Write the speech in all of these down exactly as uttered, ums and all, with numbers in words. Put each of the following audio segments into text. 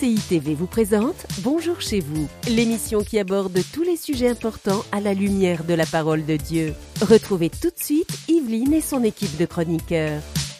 C I T V vous présente Bonjour chez vous, l'émission qui aborde tous les sujets importants à la lumière de la parole de Dieu. Retrouvez tout de suite Yveline et son équipe de chroniqueurs.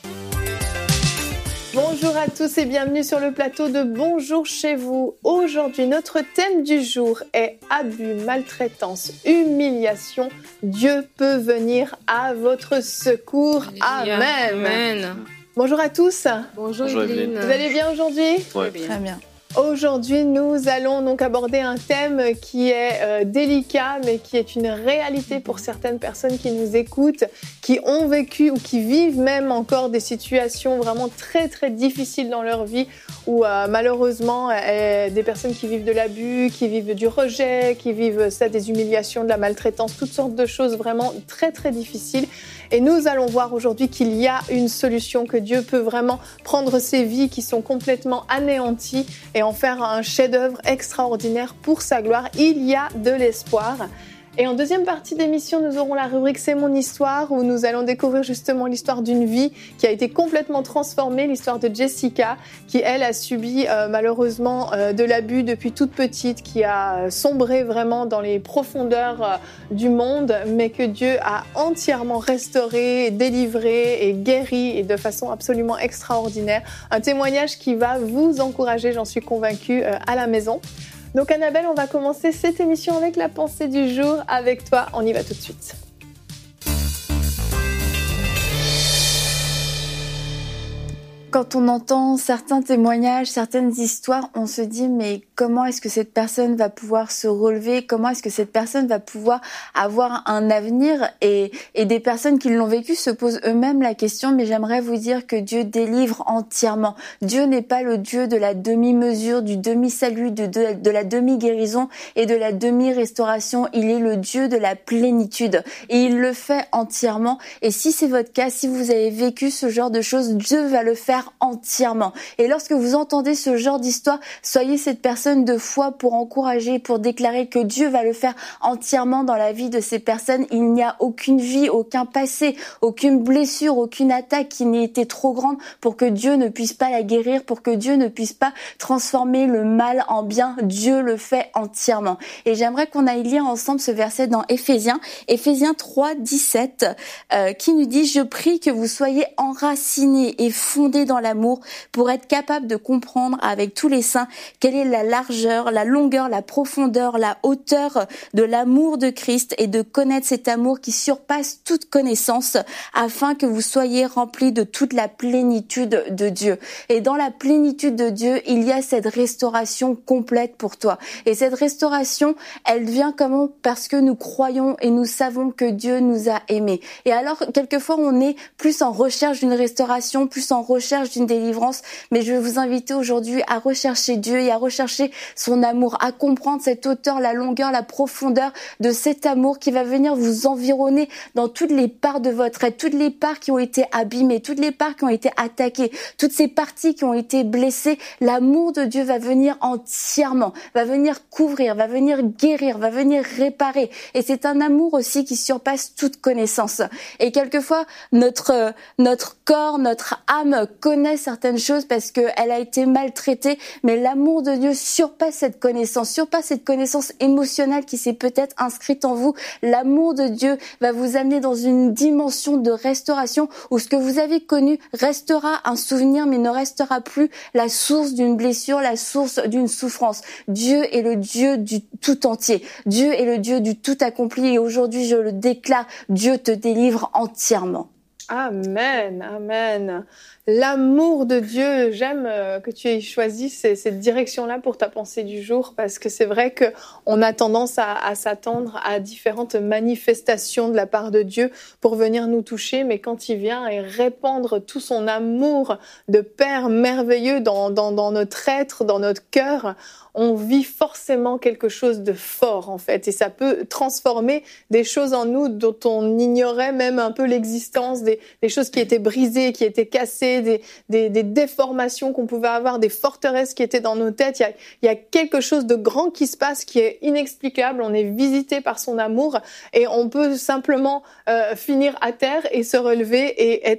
Bonjour à tous et bienvenue sur le plateau de Bonjour chez vous. Aujourd'hui, notre thème du jour est abus, maltraitance, humiliation. Dieu peut venir à votre secours. Amen. Amen. Bonjour à tous. Bonjour, Bonjour Yveline. Vous allez bien aujourd'hui ? Ouais. Très bien. Aujourd'hui, nous allons donc aborder un thème qui est euh, délicat, mais qui est une réalité pour certaines personnes qui nous écoutent, qui ont vécu ou qui vivent même encore des situations vraiment très très difficiles dans leur vie, où euh, malheureusement, euh, des personnes qui vivent de l'abus, qui vivent du rejet, qui vivent ça, des humiliations, de la maltraitance, toutes sortes de choses vraiment très très difficiles. Et nous allons voir aujourd'hui qu'il y a une solution, que Dieu peut vraiment prendre ces vies qui sont complètement anéanties et en faire un chef-d'œuvre extraordinaire pour sa gloire. Il y a de l'espoir. Et en deuxième partie d'émission, nous aurons la rubrique C'est mon histoire, où nous allons découvrir justement l'histoire d'une vie qui a été complètement transformée, l'histoire de Jessica, qui elle a subi euh, malheureusement euh, de l'abus depuis toute petite, qui a sombré vraiment dans les profondeurs euh, du monde, mais que Dieu a entièrement restauré, délivré et guéri, et de façon absolument extraordinaire. Un témoignage qui va vous encourager, j'en suis convaincue, euh, à la maison. Donc Annabelle, on va commencer cette émission avec la pensée du jour avec toi. On y va tout de suite. Quand on entend certains témoignages, certaines histoires, on se dit mais comment est-ce que cette personne va pouvoir se relever? Comment est-ce que cette personne va pouvoir avoir un avenir? Et, et des personnes qui l'ont vécu se posent eux-mêmes la question, mais j'aimerais vous dire que Dieu délivre entièrement. Dieu n'est pas le Dieu de la demi-mesure, du demi-salut, de, de, de la demi-guérison et de la demi-restauration. Il est le Dieu de la plénitude et il le fait entièrement. Et si c'est votre cas, si vous avez vécu ce genre de choses, Dieu va le faire entièrement. Et lorsque vous entendez ce genre d'histoire, soyez cette personne de foi pour encourager, pour déclarer que Dieu va le faire entièrement dans la vie de ces personnes. Il n'y a aucune vie, aucun passé, aucune blessure, aucune attaque qui n'ait été trop grande pour que Dieu ne puisse pas la guérir, pour que Dieu ne puisse pas transformer le mal en bien. Dieu le fait entièrement. Et j'aimerais qu'on aille lire ensemble ce verset dans Éphésiens, Éphésiens trois, dix-sept, euh, qui nous dit « Je prie que vous soyez enracinés et fondés dans dans l'amour pour être capable de comprendre avec tous les saints quelle est la largeur, la longueur, la profondeur, la hauteur de l'amour de Christ et de connaître cet amour qui surpasse toute connaissance afin que vous soyez remplis de toute la plénitude de Dieu. Et dans la plénitude de Dieu, il y a cette restauration complète pour toi. Et cette restauration, elle vient comment? Parce que nous croyons et nous savons que Dieu nous a aimés. Et alors, quelquefois, on est plus en recherche d'une restauration, plus en recherche d'une délivrance, mais je vais vous inviter aujourd'hui à rechercher Dieu et à rechercher son amour, à comprendre cette hauteur, la longueur, la profondeur de cet amour qui va venir vous environner dans toutes les parts de votre être, toutes les parts qui ont été abîmées, toutes les parts qui ont été attaquées, toutes ces parties qui ont été blessées. L'amour de Dieu va venir entièrement, va venir couvrir, va venir guérir, va venir réparer. Et c'est un amour aussi qui surpasse toute connaissance. Et quelquefois, notre, notre corps, notre âme connaît certaines choses parce qu'elle a été maltraitée, mais l'amour de Dieu surpasse cette connaissance, surpasse cette connaissance émotionnelle qui s'est peut-être inscrite en vous. L'amour de Dieu va vous amener dans une dimension de restauration où ce que vous avez connu restera un souvenir, mais ne restera plus la source d'une blessure, la source d'une souffrance. Dieu est le Dieu du tout entier. Dieu est le Dieu du tout accompli et aujourd'hui, je le déclare, Dieu te délivre entièrement. Amen, amen. L'amour de Dieu, j'aime que tu aies choisi cette direction-là pour ta pensée du jour, parce que c'est vrai que on a tendance à, à s'attendre à différentes manifestations de la part de Dieu pour venir nous toucher, mais quand il vient et répandre tout son amour de Père merveilleux dans, dans, dans notre être, dans notre cœur, on vit forcément quelque chose de fort en fait, et ça peut transformer des choses en nous dont on ignorait même un peu l'existence, des, des choses qui étaient brisées, qui étaient cassées, Des, des, des déformations qu'on pouvait avoir, des forteresses qui étaient dans nos têtes. Il y a, il y a quelque chose de grand qui se passe, qui est inexplicable. On est visité par son amour et on peut simplement euh, finir à terre et se relever et être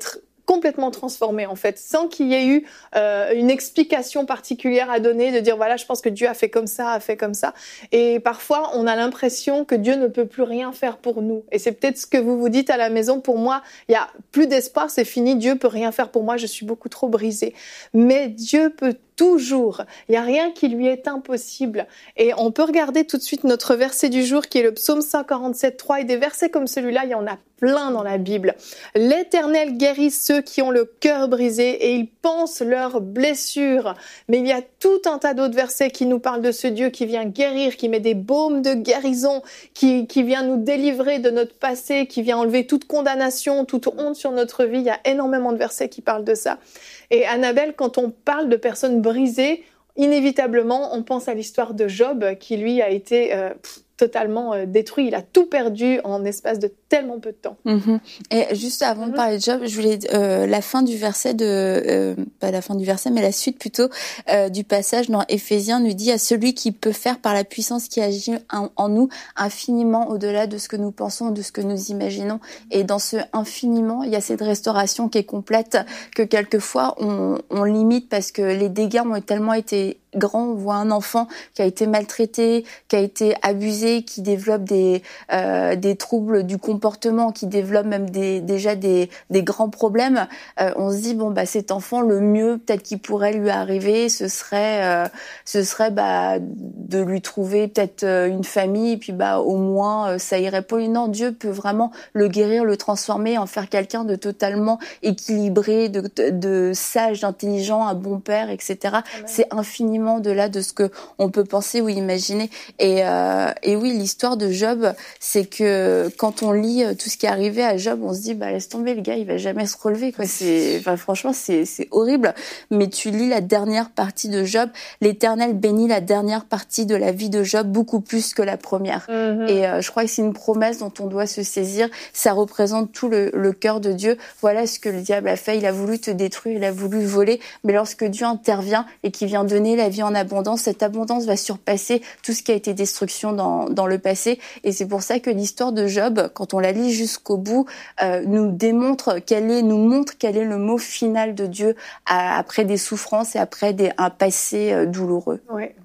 complètement transformé en fait, sans qu'il y ait eu euh, une explication particulière à donner, de dire voilà, je pense que Dieu a fait comme ça, a fait comme ça. Et parfois, on a l'impression que Dieu ne peut plus rien faire pour nous. Et c'est peut-être ce que vous vous dites à la maison. Pour moi, il y a plus d'espoir, c'est fini. Dieu peut rien faire pour moi. Je suis beaucoup trop brisée. Mais Dieu peut toujours. Il n'y a rien qui lui est impossible. Et on peut regarder tout de suite notre verset du jour qui est le psaume cent quarante-sept, trois. Et des versets comme celui-là, il y en a plein dans la Bible. L'Éternel guérit ceux qui ont le cœur brisé et il pense leurs blessures. Mais il y a tout un tas d'autres versets qui nous parlent de ce Dieu qui vient guérir, qui met des baumes de guérison, qui, qui vient nous délivrer de notre passé, qui vient enlever toute condamnation, toute honte sur notre vie. Il y a énormément de versets qui parlent de ça. Et Annabelle, quand on parle de personnes brisées, inévitablement, on pense à l'histoire de Job, qui lui a été euh, pff, totalement euh, détruit. Il a tout perdu en espace de tellement peu de temps. Mmh. Et juste avant mmh. de parler de Job, je voulais euh, la fin du verset de euh, pas la fin du verset, mais la suite plutôt euh, du passage dans Éphésiens nous dit à celui qui peut faire par la puissance qui agit en, en nous infiniment au-delà de ce que nous pensons, de ce que nous imaginons. Et dans ce infiniment, il y a cette restauration qui est complète que quelquefois on, on limite parce que les dégâts ont tellement été grands. On voit un enfant qui a été maltraité, qui a été abusé, qui développe des euh, des troubles du comportement, qui développe même des déjà des des grands problèmes. Euh, on se dit bon bah cet enfant, le mieux peut-être qui pourrait lui arriver, ce serait euh, ce serait bah de lui trouver peut-être une famille et puis bah au moins euh, ça irait pas. Non, Dieu peut vraiment le guérir, le transformer, en faire quelqu'un de totalement équilibré, de de, de sage, d'intelligent, un bon père, et cetera. Amen. C'est infiniment au-delà de ce que on peut penser ou imaginer. Et, euh, et oui, l'histoire de Job, c'est que quand on lit tout ce qui est arrivé à Job, on se dit bah laisse tomber, le gars, il va jamais se relever, quoi. C'est, enfin, franchement, c'est, c'est horrible. Mais tu lis la dernière partie de Job, l'Éternel bénit la dernière partie de la vie de Job beaucoup plus que la première. Mm-hmm. Et euh, je crois que c'est une promesse dont on doit se saisir. Ça représente tout le, le cœur de Dieu. Voilà ce que le diable a fait. Il a voulu te détruire, il a voulu voler. Mais lorsque Dieu intervient et qu'il vient donner la vie en abondance, cette abondance va surpasser tout ce qui a été destruction dans, dans le passé. Et c'est pour ça que l'histoire de Job, quand on la lit jusqu'au bout, euh, nous démontre quel est, nous montre quel est le mot final de Dieu à, après des souffrances et après des, un passé euh, douloureux. Ouais.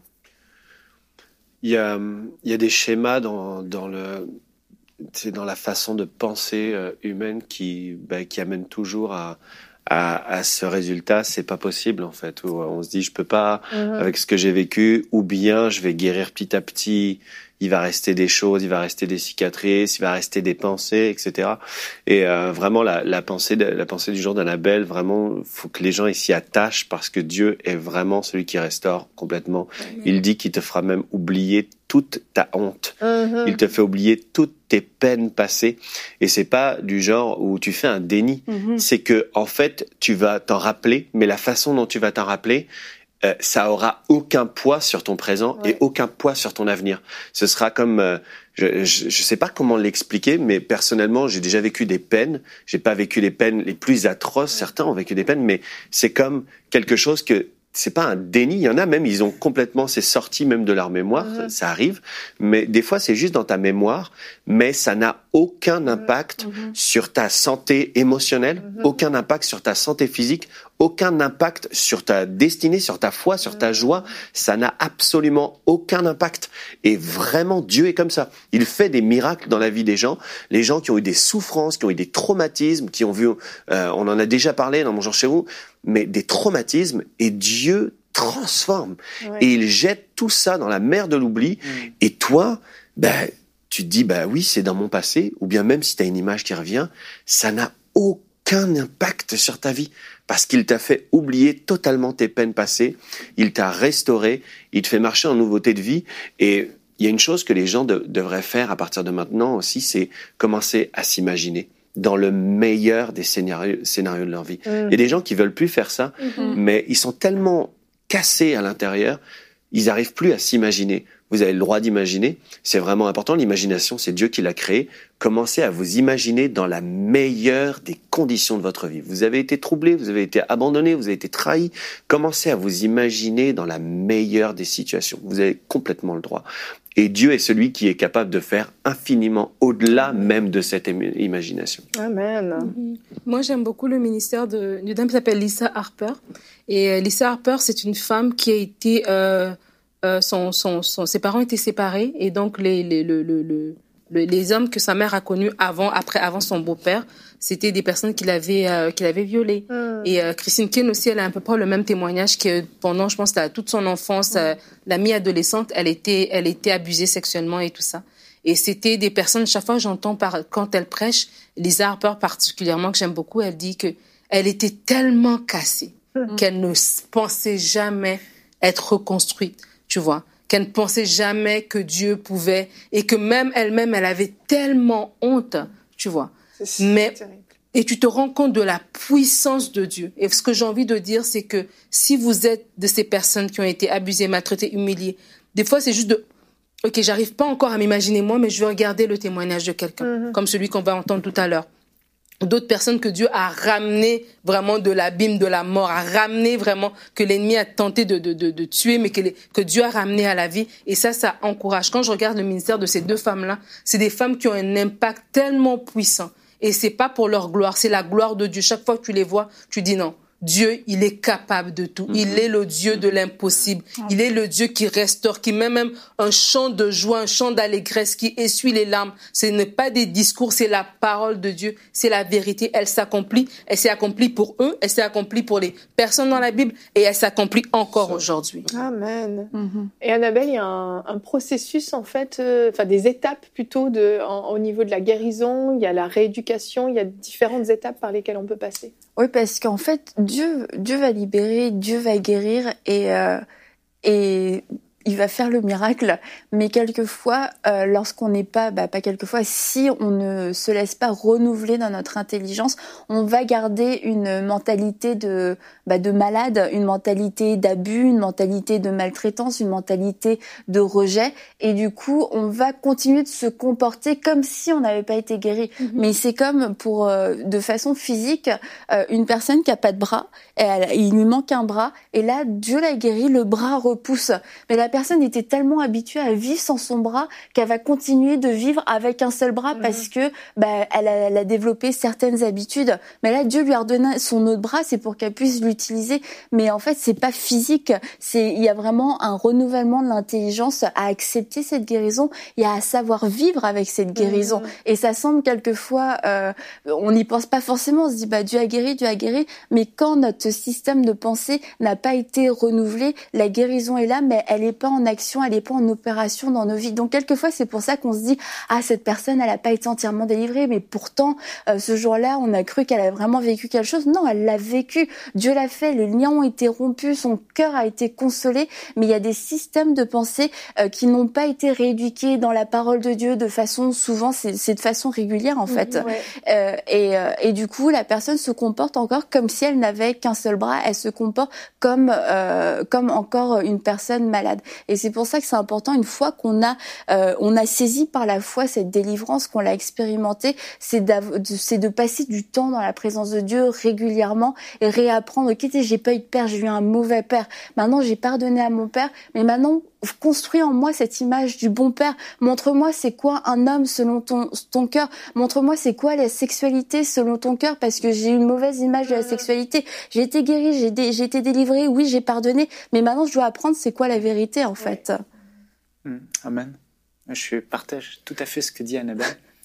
Il y a, il y a des schémas dans, dans le, c'est dans la façon de penser euh, humaine qui, bah, qui amène toujours à, À, à ce résultat. C'est pas possible en fait, où on se dit je peux pas mmh. avec ce que j'ai vécu, ou bien je vais guérir petit à petit, il va rester des choses, il va rester des cicatrices, il va rester des pensées, et cetera. Et euh, vraiment la, la pensée de, la pensée du jour d'Annabelle, vraiment faut que les gens s'y attachent parce que Dieu est vraiment celui qui restaure complètement. Mmh. Il dit qu'il te fera même oublier toute ta honte. Mmh. Il te fait oublier toutes tes peines passées. Et c'est pas du genre où tu fais un déni. Mmh. C'est que, en fait, tu vas t'en rappeler, mais la façon dont tu vas t'en rappeler, euh, ça aura aucun poids sur ton présent ouais. et aucun poids sur ton avenir. Ce sera comme, euh, je, je, je sais pas comment l'expliquer, mais personnellement, j'ai déjà vécu des peines. J'ai pas vécu les peines les plus atroces. Ouais. Certains ont vécu des peines, mais c'est comme quelque chose que c'est pas un déni, il y en a même, ils ont complètement, c'est sorti même de leur mémoire, mmh. ça, ça arrive, mais des fois c'est juste dans ta mémoire, mais ça n'a aucun impact mmh. sur ta santé émotionnelle, mmh. aucun impact sur ta santé physique, aucun impact sur ta destinée, sur ta foi, sur ta joie, ça n'a absolument aucun impact. Et vraiment, Dieu est comme ça. Il fait des miracles dans la vie des gens, les gens qui ont eu des souffrances, qui ont eu des traumatismes, qui ont vu, euh, on en a déjà parlé dans Mon jour chez vous, mais des traumatismes, et Dieu transforme. Ouais. Et il jette tout ça dans la mer de l'oubli. Mmh. Et toi, ben, tu te dis, bah oui, c'est dans mon passé, ou bien même si tu as une image qui revient, ça n'a aucun impact sur ta vie, parce qu'il t'a fait oublier totalement tes peines passées, il t'a restauré, il te fait marcher en nouveauté de vie. Et il y a une chose que les gens de, devraient faire à partir de maintenant aussi, c'est commencer à s'imaginer dans le meilleur des scénarios, scénarios de leur vie. Mmh. Il y a des gens qui veulent plus faire ça, mmh. mais ils sont tellement cassés à l'intérieur, ils n'arrivent plus à s'imaginer. vous avez le droit d'imaginer. C'est vraiment important. L'imagination, c'est Dieu qui l'a créée. Commencez à vous imaginer dans la meilleure des conditions de votre vie. Vous avez été troublé, vous avez été abandonné, vous avez été trahi. Commencez à vous imaginer dans la meilleure des situations. Vous avez complètement le droit. Et Dieu est celui qui est capable de faire infiniment au-delà même de cette im- imagination. Amen. Mm-hmm. Moi, j'aime beaucoup le ministère de, d'une dame qui s'appelle Lisa Harper. Et euh, Lisa Harper, c'est une femme qui a été... Euh, euh, son, son, son, ses parents étaient séparés. Et donc, les, les, le, le, le, les hommes que sa mère a connus avant, après, avant son beau-père, c'était des personnes qu'il avait, euh, qu'il avait violées. Mm. Et euh, Christine Kane aussi, elle a à peu près le même témoignage que pendant, je pense, toute son enfance, mm. euh, la mi-adolescente, elle était, elle était abusée sexuellement et tout ça. Et c'était des personnes, chaque fois que j'entends par, quand elle prêche, Lisa Harper particulièrement, que j'aime beaucoup, elle dit que elle était tellement cassée mm. qu'elle ne pensait jamais être reconstruite, tu vois. Qu'elle ne pensait jamais que Dieu pouvait, et que même elle-même, elle avait tellement honte, tu vois. C'est Mais, terrible. Et tu te rends compte de la puissance de Dieu. Et ce que j'ai envie de dire, c'est que si vous êtes de ces personnes qui ont été abusées, maltraitées, humiliées, des fois, c'est juste de, ok, j'arrive pas encore à m'imaginer moi, mais je vais regarder le témoignage de quelqu'un, mm-hmm. comme celui qu'on va entendre tout à l'heure. D'autres personnes que Dieu a ramenées vraiment de l'abîme, de la mort, a ramené vraiment, que l'ennemi a tenté de, de, de, de tuer, mais que, les, que Dieu a ramené à la vie. Et ça, ça encourage. Quand je regarde le ministère de ces deux femmes-là, c'est des femmes qui ont un impact tellement puissant. Et c'est pas pour leur gloire, c'est la gloire de Dieu. Chaque fois que tu les vois, tu dis non. Dieu, il est capable de tout. Il est le Dieu de l'impossible. Il est le Dieu qui restaure, qui met même un chant de joie, un chant d'allégresse, qui essuie les larmes. Ce n'est pas des discours, c'est la parole de Dieu. C'est la vérité. Elle s'accomplit. Elle s'est accomplie pour eux. Elle s'est accomplie pour les personnes dans la Bible. Et elle s'accomplit encore aujourd'hui. Amen. Mm-hmm. Et Annabelle, il y a un, un processus, en fait, euh, enfin des étapes plutôt de, en, au niveau de la guérison. Il y a la rééducation. Il y a différentes étapes par lesquelles on peut passer. Oui, parce qu'en fait, Dieu, Dieu va libérer, Dieu va guérir et, euh, et il va faire le miracle. Mais quelquefois, euh, lorsqu'on n'est pas, bah, pas quelquefois, si on ne se laisse pas renouveler dans notre intelligence, on va garder une mentalité de, bah, de malade, une mentalité d'abus, une mentalité de maltraitance, une mentalité de rejet. Et du coup, on va continuer de se comporter comme si on n'avait pas été guéri. Mm-hmm. Mais c'est comme pour, euh, de façon physique, euh, une personne qui a pas de bras, et elle, il lui manque un bras, et là, Dieu l'a guéri, le bras repousse. Mais la personne était tellement habituée à vivre sans son bras qu'elle va continuer de vivre avec un seul bras, mmh. parce que bah elle a, elle a développé certaines habitudes. Mais là, Dieu lui a redonné son autre bras, c'est pour qu'elle puisse l'utiliser. Mais en fait, c'est pas physique. C'est, il y a vraiment un renouvellement de l'intelligence à accepter cette guérison et à savoir vivre avec cette guérison. Mmh. Et ça semble quelquefois, euh, on n'y pense pas forcément. On se dit bah Dieu a guéri, Dieu a guéri. Mais quand notre système de pensée n'a pas été renouvelé, la guérison est là, mais elle est pas en action, elle est pas en opération dans nos vies. Donc quelquefois c'est pour ça qu'on se dit ah cette personne elle a pas été entièrement délivrée, mais pourtant euh, ce jour-là on a cru qu'elle avait vraiment vécu quelque chose. Non, elle l'a vécu. Dieu l'a fait. Les liens ont été rompus, son cœur a été consolé. Mais il y a des systèmes de pensée euh, qui n'ont pas été rééduqués dans la parole de Dieu de façon souvent c'est, c'est de façon régulière en fait. Mmh, ouais. euh, et euh, et du coup la personne se comporte encore comme si elle n'avait qu'un seul bras. Elle se comporte comme euh, comme encore une personne malade. Et c'est pour ça que c'est important, une fois qu'on a euh, on a saisi par la foi cette délivrance, qu'on l'a expérimentée, c'est, de, c'est de passer du temps dans la présence de Dieu régulièrement et réapprendre. Ok, j'ai pas eu de père, j'ai eu un mauvais père. Maintenant, j'ai pardonné à mon père, mais maintenant construis en moi cette image du bon père. Montre-moi c'est quoi un homme selon ton ton cœur. Montre-moi c'est quoi la sexualité selon ton cœur, parce que j'ai une mauvaise image de la sexualité. J'ai été guérie, j'ai, dé, j'ai été délivrée, oui, j'ai pardonné, mais maintenant je dois apprendre c'est quoi la vérité en fait. Mmh, amen. Je partage tout à fait ce que dit Annabelle.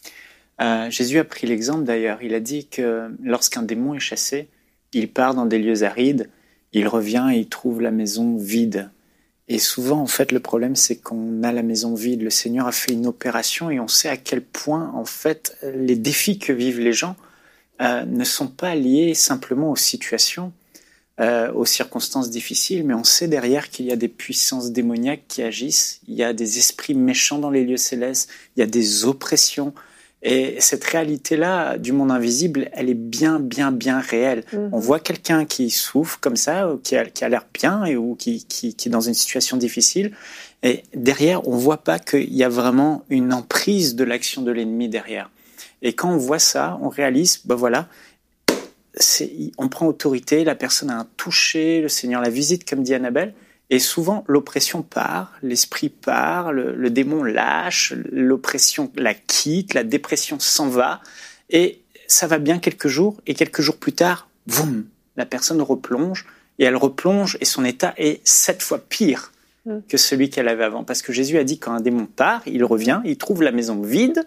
Euh, Jésus a pris l'exemple d'ailleurs. Il a dit que lorsqu'un démon est chassé, il part dans des lieux arides, il revient et il trouve la maison vide. Et souvent, en fait, le problème, c'est qu'on a la maison vide. Le Seigneur a fait une opération et on sait à quel point, en fait, les défis que vivent les gens euh, ne sont pas liés simplement aux situations, euh, aux circonstances difficiles, mais on sait derrière qu'il y a des puissances démoniaques qui agissent, il y a des esprits méchants dans les lieux célestes, il y a des oppressions. Et cette réalité-là du monde invisible, elle est bien, bien, bien réelle. Mmh. On voit quelqu'un qui souffre comme ça, qui a, qui a l'air bien et, ou qui, qui, qui est dans une situation difficile. Et derrière, on voit pas qu'il y a vraiment une emprise de l'action de l'ennemi derrière. Et quand on voit ça, on réalise, ben voilà, c'est, on prend autorité, la personne a un toucher, le Seigneur la visite, comme dit Annabelle. Et souvent, l'oppression part, l'esprit part, le, le démon lâche, l'oppression la quitte, la dépression s'en va. Et ça va bien quelques jours, et quelques jours plus tard, boum, la personne replonge, et elle replonge, et son état est sept fois pire mmh. que celui qu'elle avait avant. Parce que Jésus a dit, quand un démon part, il revient, il trouve la maison vide,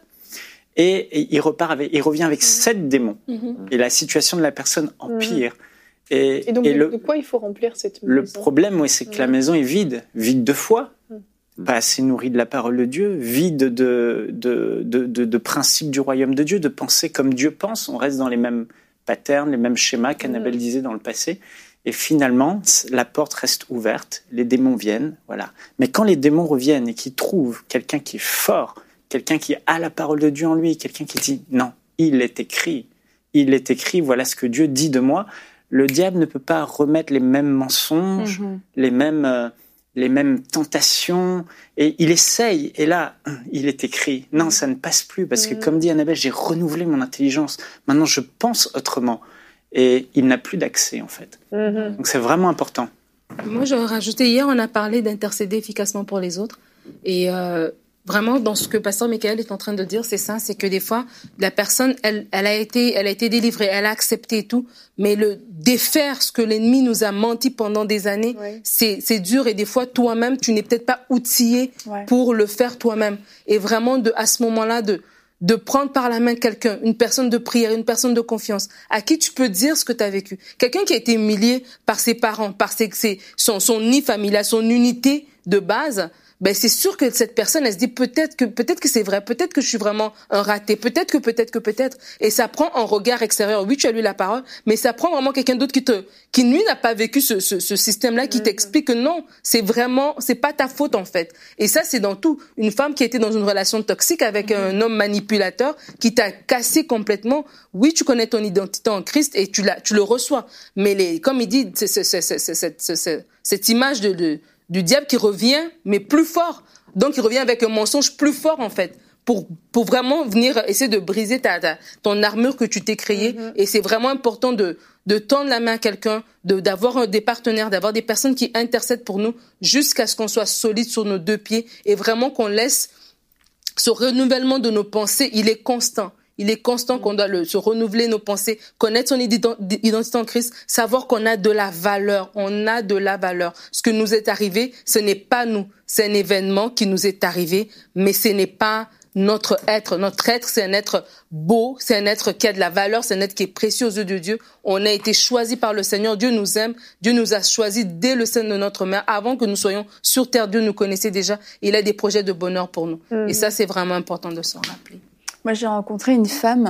et, et il, repart avec, il revient avec mmh. sept démons. Mmh. Et la situation de la personne empire. Mmh. Et, et donc, et le, de quoi il faut remplir cette maison ? Le problème, oui, c'est que mmh. la maison est vide, vide de foi, mmh. pas assez nourrie de la parole de Dieu, vide de, de, de, de, de principes du royaume de Dieu, de penser comme Dieu pense. On reste dans les mêmes patterns, les mêmes schémas qu'Annabelle mmh. disait dans le passé. Et finalement, la porte reste ouverte, les démons viennent, voilà. Mais quand les démons reviennent et qu'ils trouvent quelqu'un qui est fort, quelqu'un qui a la parole de Dieu en lui, quelqu'un qui dit « Non, il est écrit, il est écrit, voilà ce que Dieu dit de moi », le diable ne peut pas remettre les mêmes mensonges, mmh. les mêmes, euh, les mêmes tentations, et il essaye, et là, il est écrit. Non, ça ne passe plus, parce mmh. que comme dit Annabelle, j'ai renouvelé mon intelligence. Maintenant, je pense autrement. Et il n'a plus d'accès, en fait. Mmh. Donc, c'est vraiment important. Moi, j'aurais rajouté, hier, on a parlé d'intercéder efficacement pour les autres. Et euh, vraiment, dans ce que Pasteur Michael est en train de dire, c'est ça, c'est que des fois, la personne, elle, elle a été, elle a été délivrée, elle a accepté tout, mais le défaire ce que l'ennemi nous a menti pendant des années, ouais. c'est, c'est dur, et des fois, toi-même, tu n'es peut-être pas outillé ouais. pour le faire toi-même. Et vraiment, de, à ce moment-là, de, de prendre par la main quelqu'un, une personne de prière, une personne de confiance, à qui tu peux dire ce que tu as vécu. Quelqu'un qui a été humilié par ses parents, par ses, ses, son, son nid familial, son unité de base, ben c'est sûr que cette personne, elle se dit peut-être que peut-être que c'est vrai, peut-être que je suis vraiment un raté, peut-être que peut-être que peut-être, et ça prend un regard extérieur. Oui, tu as lu la parole, mais ça prend vraiment quelqu'un d'autre qui te, qui lui n'a pas vécu ce, ce, ce système-là, qui mmh. t'explique que non, c'est vraiment, c'est pas ta faute en fait. Et ça, c'est dans tout. Une femme qui était dans une relation toxique avec mmh. un homme manipulateur qui t'a cassé complètement. Oui, tu connais ton identité en Christ et tu la, tu le reçois. Mais les, comme il dit, c'est, c'est, c'est, c'est, c'est, c'est, c'est, c'est, cette image de, de du diable qui revient, mais plus fort. Donc, il revient avec un mensonge plus fort, en fait, pour, pour vraiment venir essayer de briser ta, ta, ton armure que tu t'es créée. Mm-hmm. Et c'est vraiment important de, de tendre la main à quelqu'un, de, d'avoir un, des partenaires, d'avoir des personnes qui intercèdent pour nous jusqu'à ce qu'on soit solide sur nos deux pieds et vraiment qu'on laisse ce renouvellement de nos pensées, il est constant. Il est constant qu'on doit le, se renouveler nos pensées, connaître son identité en Christ, savoir qu'on a de la valeur. On a de la valeur. Ce que nous est arrivé, ce n'est pas nous. C'est un événement qui nous est arrivé, mais ce n'est pas notre être. Notre être, c'est un être beau, c'est un être qui a de la valeur, c'est un être qui est précieux aux yeux de Dieu. On a été choisi par le Seigneur. Dieu nous aime. Dieu nous a choisis dès le sein de notre mère. Avant que nous soyons sur terre, Dieu nous connaissait déjà. Il a des projets de bonheur pour nous. Mmh. Et ça, c'est vraiment important de s'en rappeler. Moi, j'ai rencontré une femme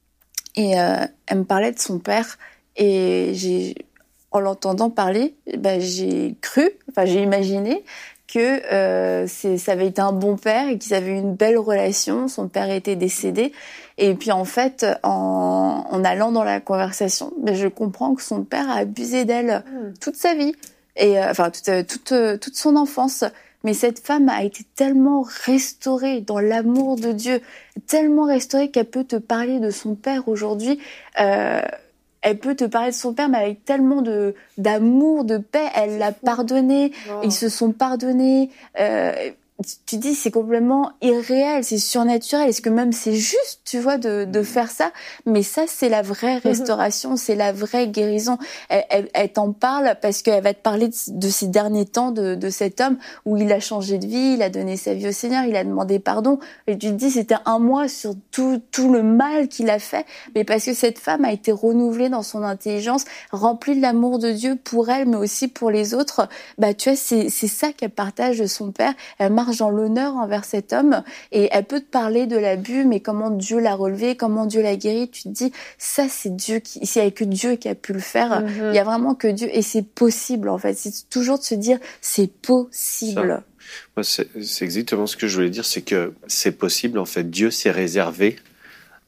et euh, elle me parlait de son père et j'ai, en l'entendant parler, ben, j'ai cru, enfin j'ai imaginé que euh, c'est, ça avait été un bon père et qu'ils avaient eu une belle relation. Son père était décédé et puis en fait, en, en allant dans la conversation, ben, je comprends que son père a abusé d'elle mmh. toute sa vie et euh, enfin toute, toute toute son enfance. Mais cette femme a été tellement restaurée dans l'amour de Dieu, tellement restaurée qu'elle peut te parler de son père aujourd'hui. Euh, elle peut te parler de son père, mais avec tellement de d'amour, de paix. Elle l'a pardonné, wow. Ils se sont pardonnés. Euh, tu dis c'est complètement irréel, c'est surnaturel. Est-ce que même c'est juste, tu vois, de, de faire ça? Mais ça, c'est la vraie restauration, c'est la vraie guérison. Elle, elle, elle t'en parle parce qu'elle va te parler de, de ces derniers temps de, de cet homme où il a changé de vie, il a donné sa vie au Seigneur, il a demandé pardon. Et tu te dis c'était un mois sur tout, tout le mal qu'il a fait, mais parce que cette femme a été renouvelée dans son intelligence, remplie de l'amour de Dieu pour elle, mais aussi pour les autres. Bah tu vois, c'est, c'est ça qu'elle partage de son père. Elle marche dans l'honneur envers cet homme et elle peut te parler de l'abus, mais comment Dieu l'a relevé, comment Dieu l'a guéri. Tu te dis, ça c'est Dieu qui, s'il y a que Dieu qui a pu le faire, mm-hmm. il y a vraiment que Dieu et c'est possible en fait. C'est toujours de se dire, c'est possible. Moi, c'est, c'est exactement ce que je voulais dire, c'est que c'est possible en fait. Dieu s'est réservé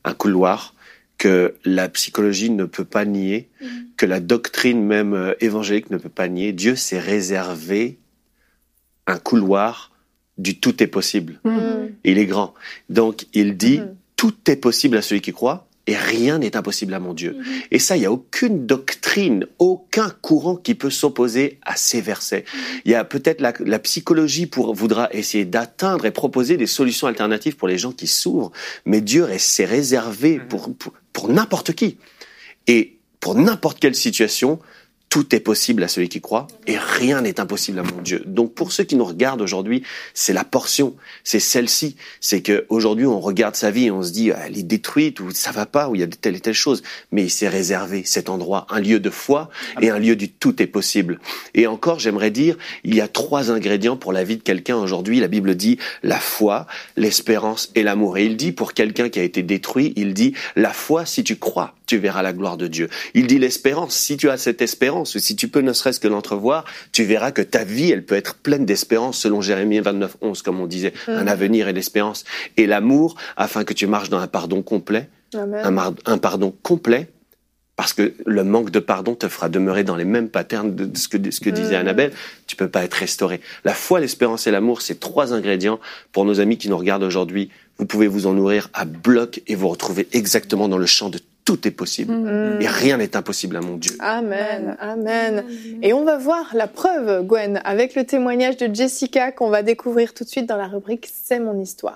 un couloir que la psychologie ne peut pas nier, mmh. que la doctrine même euh, évangélique ne peut pas nier. Dieu s'est réservé un couloir du tout est possible. Mmh. Il est grand. Donc, il dit, mmh. tout est possible à celui qui croit et rien n'est impossible à mon Dieu. Mmh. Et ça, il n'y a aucune doctrine, aucun courant qui peut s'opposer à ces versets. Mmh. Il y a peut-être la, la psychologie pour, voudra essayer d'atteindre et proposer des solutions alternatives pour les gens qui s'ouvrent, mais Dieu s'est réservé mmh. pour, pour, pour n'importe qui. Et pour n'importe quelle situation, tout est possible à celui qui croit et rien n'est impossible à mon Dieu. Donc pour ceux qui nous regardent aujourd'hui, c'est la portion, c'est celle-ci. C'est que aujourd'hui on regarde sa vie et on se dit elle est détruite ou ça va pas ou il y a telle et telle chose. Mais il s'est réservé cet endroit, un lieu de foi et un lieu du tout est possible. Et encore, j'aimerais dire, il y a trois ingrédients pour la vie de quelqu'un aujourd'hui. La Bible dit la foi, l'espérance et l'amour. Et il dit pour quelqu'un qui a été détruit, il dit la foi si tu crois, tu verras la gloire de Dieu. Il dit l'espérance, si tu as cette espérance, ou si tu peux ne serait-ce que l'entrevoir, tu verras que ta vie, elle peut être pleine d'espérance, selon Jérémie vingt-neuf onze, comme on disait, mmh. un avenir et l'espérance. Et l'amour, afin que tu marches dans un pardon complet, un, mar- un pardon complet, parce que le manque de pardon te fera demeurer dans les mêmes patterns de ce que, de ce que disait mmh. Annabelle, tu peux pas être restauré. La foi, l'espérance et l'amour, c'est trois ingrédients pour nos amis qui nous regardent aujourd'hui. Vous pouvez vous en nourrir à bloc et vous retrouver exactement dans le champ de tout est possible. Mmh. Et rien n'est impossible à mon Dieu. Amen, amen. Et on va voir la preuve, Gwen, avec le témoignage de Jessica qu'on va découvrir tout de suite dans la rubrique « C'est mon histoire ».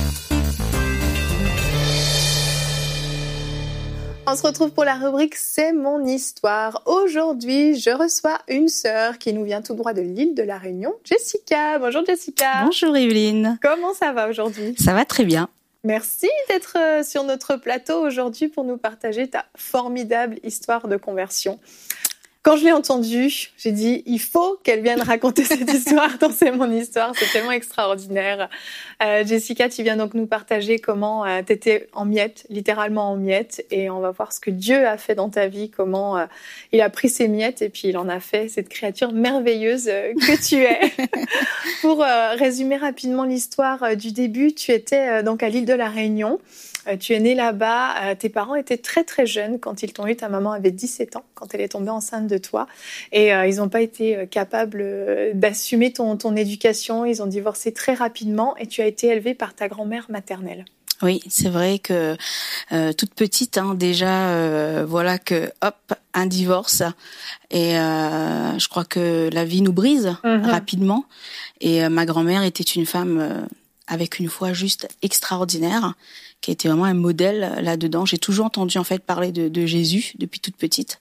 On se retrouve pour la rubrique « C'est mon histoire ». Aujourd'hui, je reçois une sœur qui nous vient tout droit de l'île de la Réunion, Jessica. Bonjour Jessica. Bonjour Evelyne. Comment ça va aujourd'hui ? Ça va très bien. Merci d'être sur notre plateau aujourd'hui pour nous partager ta formidable histoire de conversion. Quand je l'ai entendue, j'ai dit, il faut qu'elle vienne raconter cette histoire dans C'est mon histoire, c'est tellement extraordinaire. Euh, Jessica, tu viens donc nous partager comment euh, tu étais en miettes, littéralement en miettes, et on va voir ce que Dieu a fait dans ta vie, comment euh, il a pris ces miettes et puis il en a fait cette créature merveilleuse euh, que tu es. Pour euh, résumer rapidement l'histoire euh, du début, tu étais euh, donc à l'île de la Réunion. Tu es née là-bas, euh, tes parents étaient très très jeunes quand ils t'ont eu, ta maman avait dix-sept ans quand elle est tombée enceinte de toi et euh, ils n'ont pas été euh, capables euh, d'assumer ton, ton éducation, ils ont divorcé très rapidement et tu as été élevée par ta grand-mère maternelle. Oui, c'est vrai que euh, toute petite, hein, déjà, euh, voilà que hop, un divorce et euh, je crois que la vie nous brise mm-hmm. rapidement et euh, ma grand-mère était une femme euh, avec une foi juste extraordinaire, qui a été vraiment un modèle là-dedans. J'ai toujours entendu en fait parler de, de Jésus depuis toute petite,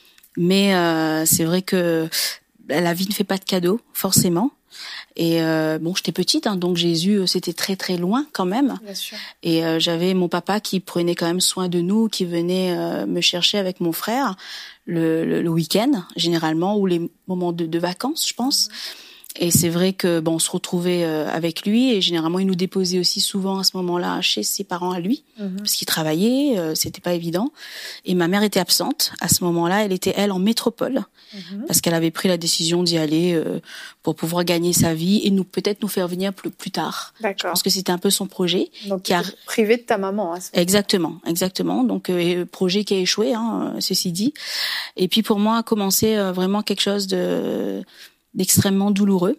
mais euh, c'est vrai que la vie ne fait pas de cadeaux forcément. Et euh, bon, j'étais petite, hein, donc Jésus c'était très très loin quand même. Bien sûr. Et euh, j'avais mon papa qui prenait quand même soin de nous, qui venait euh, me chercher avec mon frère le, le, le week-end généralement ou les moments de, de vacances, je pense. Mmh. Et c'est vrai que bon, on se retrouvait euh, avec lui et généralement il nous déposait aussi souvent à ce moment-là chez ses parents à lui mmh. parce qu'il travaillait, euh, c'était pas évident. Et ma mère était absente à ce moment-là, elle était elle en métropole mmh. parce qu'elle avait pris la décision d'y aller euh, pour pouvoir gagner sa vie et nous peut-être nous faire venir plus, plus tard. D'accord. Je pense que c'était un peu son projet. Donc qui a privé de ta maman. Hein, exactement, exactement. Donc euh, projet qui a échoué, hein, ceci dit. Et puis pour moi a commencé euh, vraiment quelque chose de d'extrêmement douloureux,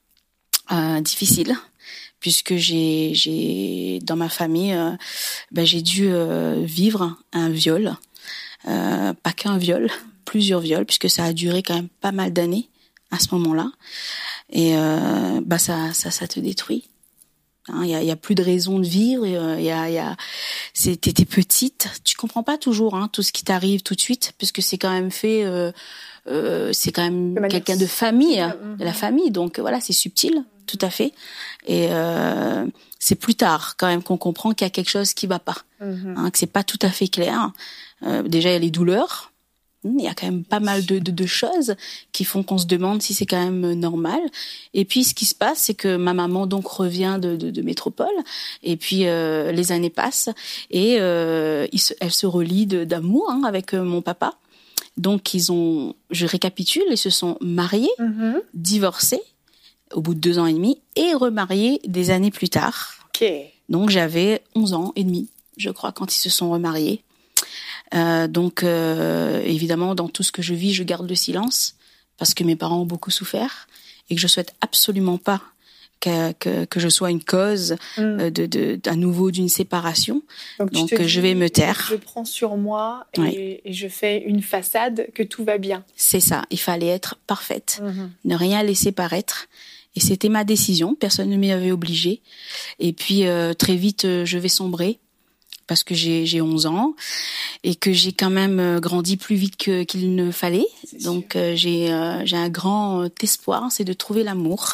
euh, difficile, puisque j'ai, j'ai dans ma famille, euh, ben j'ai dû euh, vivre un viol, euh, pas qu'un viol, plusieurs viols, puisque ça a duré quand même pas mal d'années à ce moment-là, et euh, bah ça, ça, ça te détruit. Il hein, y, a, y a plus de raison de vivre. Il euh, y a, y a, c'est, t'étais petite, tu comprends pas toujours hein, tout ce qui t'arrive tout de suite, puisque c'est quand même fait. Euh, Euh, c'est quand même quelqu'un de famille, mmh. de la famille, donc voilà, c'est subtil, tout à fait. Et euh, c'est plus tard quand même qu'on comprend qu'il y a quelque chose qui va pas, mmh. hein, que c'est pas tout à fait clair. Euh, déjà, il y a les douleurs, il y a quand même pas mal de, de, de choses qui font qu'on se demande si c'est quand même normal. Et puis, ce qui se passe, c'est que ma maman donc revient de, de, de métropole, et puis euh, les années passent et euh, il se, elle se relie de, d'amour hein, avec euh, mon papa. Donc, ils ont, je récapitule, ils se sont mariés, mmh. divorcés au bout de deux ans et demi et remariés des années plus tard. Okay. Donc, j'avais onze ans et demi. je crois, quand ils se sont remariés. Euh, donc, euh, évidemment, dans tout ce que je vis, je garde le silence parce que mes parents ont beaucoup souffert et que je souhaite absolument pas que, que, que je sois une cause mmh. euh, de, de, à nouveau d'une séparation. Donc, donc je dis, vais me taire. Je prends sur moi et, oui. et je fais une façade que tout va bien. C'est ça. Il fallait être parfaite, mmh. ne rien laisser paraître. Et c'était ma décision. Personne ne m'y avait obligée. Et puis euh, très vite, euh, je vais sombrer. Parce que j'ai j'ai onze ans et que j'ai quand même grandi plus vite que qu'il ne fallait. C'est Donc euh, j'ai euh, j'ai un grand espoir, c'est de trouver l'amour.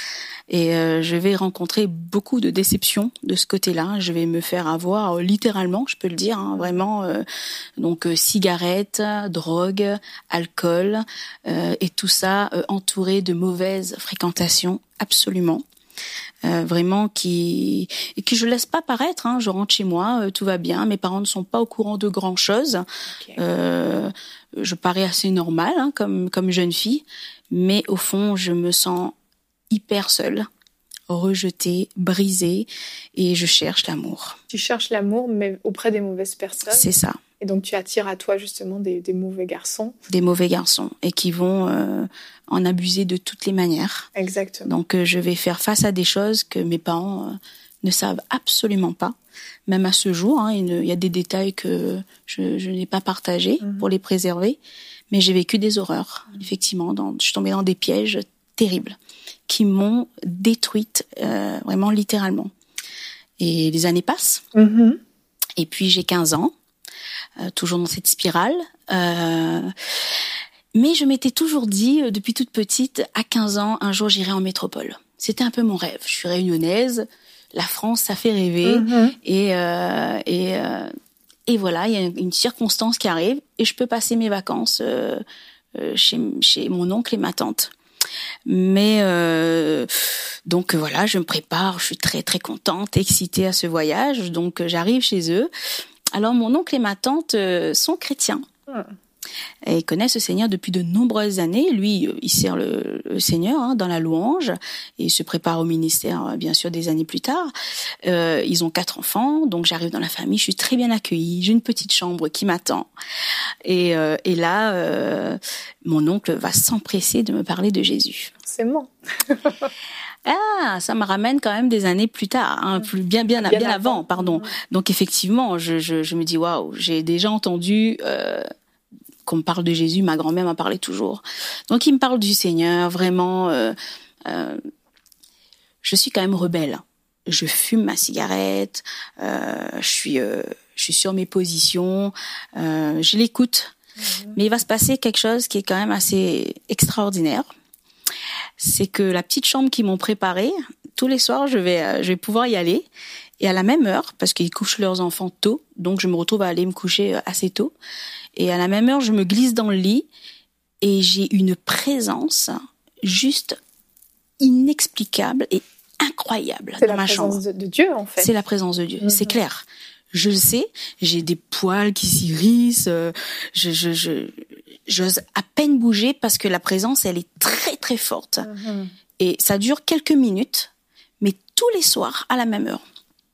Et euh, je vais rencontrer beaucoup de déceptions de ce côté-là. Je vais me faire avoir euh, littéralement, je peux le dire, hein, vraiment. Euh, donc euh, cigarettes, drogue, alcool euh, et tout ça euh, entouré de mauvaises fréquentations, absolument. Euh, vraiment qui et que je laisse pas paraître. Hein. Je rentre chez moi, euh, tout va bien. Mes parents ne sont pas au courant de grand chose. Okay. Euh, je parais assez normale hein, comme comme jeune fille, mais au fond, je me sens hyper seule, rejetée, brisée, et je cherche l'amour. Tu cherches l'amour, mais auprès des mauvaises personnes. C'est ça. Et donc tu attires à toi justement des, des mauvais garçons. Des mauvais garçons et qui vont euh, en abuser de toutes les manières. Exactement. Donc euh, je vais faire face à des choses que mes parents euh, ne savent absolument pas. Même à ce jour, hein, il, ne, il y a des détails que je, je n'ai pas partagés mm-hmm. pour les préserver. Mais j'ai vécu des horreurs, mm-hmm. effectivement. Dans, je suis tombée dans des pièges terribles qui m'ont détruite euh, vraiment littéralement. Et les années passent. Mm-hmm. Et puis j'ai quinze ans. Euh, toujours dans cette spirale. Euh, mais je m'étais toujours dit, euh, depuis toute petite, à quinze ans, un jour j'irai en métropole. C'était un peu mon rêve. Je suis réunionnaise, la France, ça fait rêver. Mm-hmm. Et, euh, et, euh, et voilà, il y a une circonstance qui arrive et je peux passer mes vacances euh, euh, chez, chez mon oncle et ma tante. Mais euh, donc voilà, je me prépare, je suis très très contente, excitée à ce voyage. Donc j'arrive chez eux. Alors, mon oncle et ma tante euh, sont chrétiens. Mmh. Et ils connaissent le Seigneur depuis de nombreuses années. Lui, il sert le, le Seigneur hein, dans la louange et il se prépare au ministère, bien sûr, des années plus tard. Euh, ils ont quatre enfants, donc j'arrive dans la famille, je suis très bien accueillie. J'ai une petite chambre qui m'attend. Et, euh, et là, euh, mon oncle va s'empresser de me parler de Jésus. C'est bon. Ah, ça me ramène quand même des années plus tard, hein, plus bien bien bien, bien avant, avant, pardon. Mmh. Donc effectivement, je je je me dis waouh, j'ai déjà entendu euh, qu'on me parle de Jésus, ma grand-mère m'en parlait toujours. Donc il me parle du Seigneur, vraiment. Euh, euh, je suis quand même rebelle. Je fume ma cigarette, euh, je suis euh, je suis sur mes positions, euh, je l'écoute. Mmh. Mais il va se passer quelque chose qui est quand même assez extraordinaire. C'est que la petite chambre qu'ils m'ont préparée, tous les soirs, je vais, je vais pouvoir y aller. Et à la même heure, parce qu'ils couchent leurs enfants tôt, donc je me retrouve à aller me coucher assez tôt. Et à la même heure, je me glisse dans le lit et j'ai une présence juste inexplicable et incroyable dans ma chambre. C'est la présence de Dieu, en fait. C'est la présence de Dieu, mm-hmm. c'est clair. Je le sais, j'ai des poils qui s'irrissent, euh, je, je, je, j'ose à peine bouger parce que la présence, elle est très très forte. Mm-hmm. Et ça dure quelques minutes, mais tous les soirs à la même heure.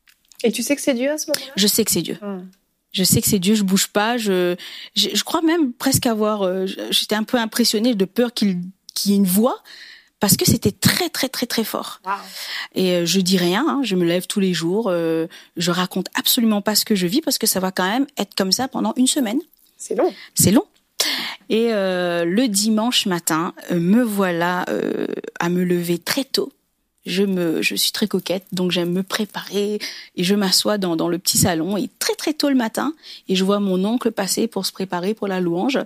Et tu sais que c'est Dieu à ce moment-là ? Je sais que c'est Dieu. Mm. Je sais que c'est Dieu, je bouge pas, je, je, je crois même presque avoir, euh, j'étais un peu impressionnée de peur qu'il, qu'il y ait une voix. Parce que c'était très très très très fort. Wow. Et euh, je dis rien, hein, je me lève tous les jours, euh, je raconte absolument pas ce que je vis parce que ça va quand même être comme ça pendant une semaine. C'est long. C'est long. Et euh, le dimanche matin, euh, me voilà euh, à me lever très tôt. Je me, je suis très coquette, donc j'aime me préparer et je m'assois dans dans le petit salon et très très tôt le matin et je vois mon oncle passer pour se préparer pour la louange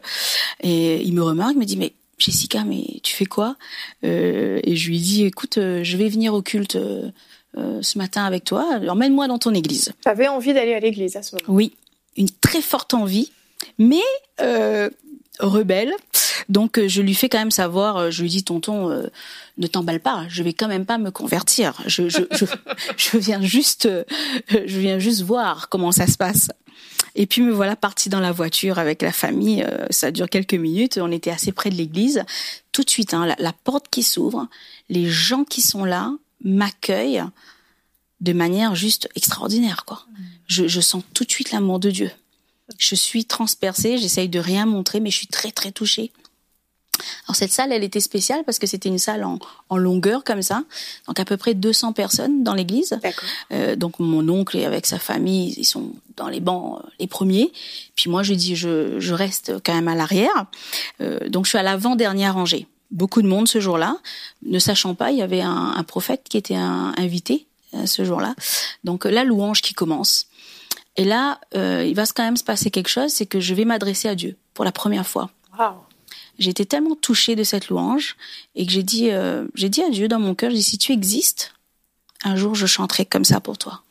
et il me remarque, il me dit mais Jessica, mais tu fais quoi ? euh, Et je lui dis, écoute, euh, je vais venir au culte euh, euh, ce matin avec toi. Emmène-moi dans ton église. Tu avais envie d'aller à l'église à ce moment ? Oui, une très forte envie, mais euh, rebelle. Donc, euh, je lui fais quand même savoir, euh, je lui dis, tonton, euh, ne t'emballe pas, je vais quand même pas me convertir. Je, je, je, je viens juste, euh, je viens juste voir comment ça se passe. Et puis me voilà partie dans la voiture avec la famille. Euh, ça dure quelques minutes. On était assez près de l'église. Tout de suite, hein, la, la porte qui s'ouvre, les gens qui sont là m'accueillent de manière juste extraordinaire, quoi. Je, je sens tout de suite l'amour de Dieu. Je suis transpercée, j'essaye de rien montrer, mais je suis très très touchée. Alors cette salle, elle était spéciale parce que c'était une salle en, en longueur comme ça, donc à peu près deux cents personnes dans l'église. D'accord. Euh, donc mon oncle et avec sa famille, ils sont dans les bancs euh, les premiers. Puis moi, je dis, je, je reste quand même à l'arrière. Euh, donc je suis à l'avant-dernière rangée. Beaucoup de monde ce jour-là, ne sachant pas, il y avait un, un prophète qui était un, invité euh, ce jour-là. Donc la louange qui commence. Et là, euh, il va quand même se passer quelque chose, c'est que je vais m'adresser à Dieu pour la première fois. Wow. J'ai été tellement touchée de cette louange et que j'ai dit, euh, j'ai dit à Dieu dans mon cœur, j'ai dit, si tu existes, un jour je chanterai comme ça pour toi.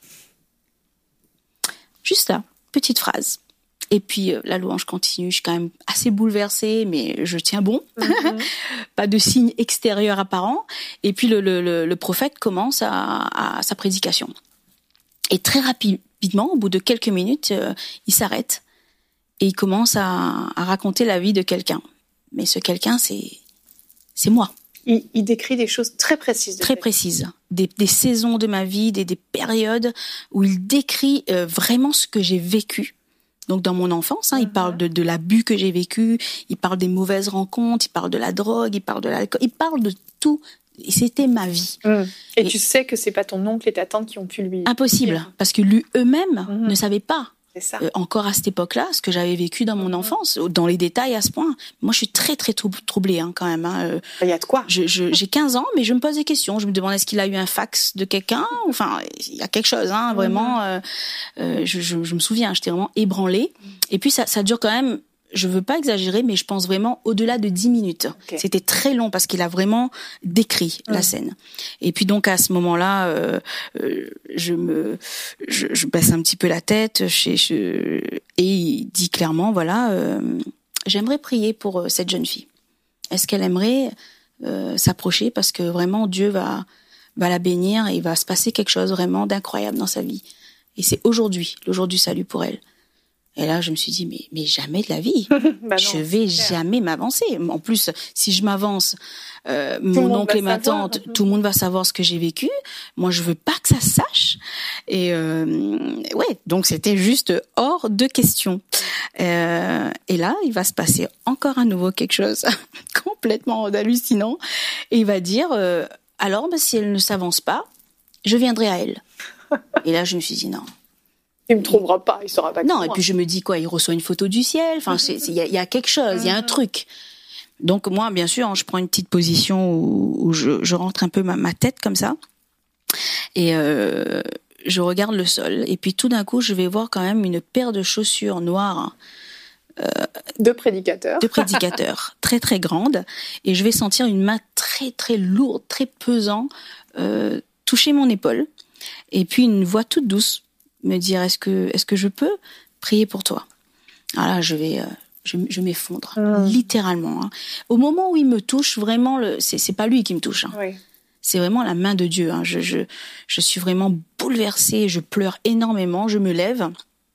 Juste là, petite phrase. Et puis euh, la louange continue, je suis quand même assez bouleversée, mais je tiens bon. Mm-hmm. Pas de signe extérieur apparent. Et puis le, le, le, le prophète commence à, à sa prédication. Et très rapidement, au bout de quelques minutes, euh, il s'arrête et il commence à, à raconter la vie de quelqu'un. Mais ce quelqu'un, c'est c'est moi. Il, il décrit des choses très précises. Très précises. Des, des saisons de ma vie, des, des périodes où il décrit euh, vraiment ce que j'ai vécu. Donc dans mon enfance, hein, mm-hmm. il parle de, de l'abus que j'ai vécu, il parle des mauvaises rencontres, il parle de la drogue, il parle de l'alcool, il parle de tout. Et c'était ma vie. Mm. Et, et tu sais que c'est pas ton oncle et ta tante qui ont pu lui... Impossible, dire. Parce que lui eux-mêmes mm-hmm. ne savaient pas. C'est ça. Euh, encore à cette époque-là, ce que j'avais vécu dans mon enfance, dans les détails à ce point. Moi, je suis très, très troublée hein, quand même. Hein. Il y a de quoi. Je, je, j'ai quinze ans, mais je me pose des questions. Je me demande est-ce qu'il a eu un fax de quelqu'un. Enfin, il y a quelque chose, hein, vraiment. Euh, euh, je, je, je me souviens, j'étais vraiment ébranlée. Et puis, ça, ça dure quand même... Je veux pas exagérer, mais je pense vraiment au-delà de dix minutes. Okay. C'était très long parce qu'il a vraiment décrit mmh. la scène. Et puis donc à ce moment-là, euh, euh, je me, je, je baisse un petit peu la tête, je, je, et il dit clairement, voilà, euh, j'aimerais prier pour euh, cette jeune fille. Est-ce qu'elle aimerait euh, s'approcher parce que vraiment Dieu va, va la bénir et il va se passer quelque chose vraiment d'incroyable dans sa vie. Et c'est aujourd'hui, le jour du salut pour elle. Et là, je me suis dit, mais, mais jamais de la vie. bah non, je vais jamais m'avancer. En plus, si je m'avance, euh, mon oncle et ma tante, savoir. Tout le monde va savoir ce que j'ai vécu. Moi, je veux pas que ça se sache. Et euh, ouais, donc c'était juste hors de question. Euh, et là, il va se passer encore à nouveau quelque chose complètement hallucinant. Et il va dire, euh, alors, bah, si elle ne s'avance pas, je viendrai à elle. Et là, je me suis dit, non. Il me trouvera pas, il saura pas. Non, et puis je me dis quoi, il reçoit une photo du ciel. Enfin, il y a, y a quelque chose, il y a un truc. Donc moi, bien sûr, je prends une petite position où, où je, je rentre un peu ma, ma tête comme ça, et euh, je regarde le sol. Et puis tout d'un coup, je vais voir quand même une paire de chaussures noires. Euh, de prédicateurs. De prédicateurs, très très grande, et je vais sentir une main très très lourde, très pesante, euh, toucher mon épaule, et puis une voix toute douce me dire est-ce que est-ce que je peux prier pour toi. Alors là, je vais euh, je, je m'effondre mmh. littéralement. Hein. Au moment où il me touche, vraiment, le, c'est c'est pas lui qui me touche. Hein. Oui. C'est vraiment la main de Dieu. Hein. Je je je suis vraiment bouleversée. Je pleure énormément. Je me lève.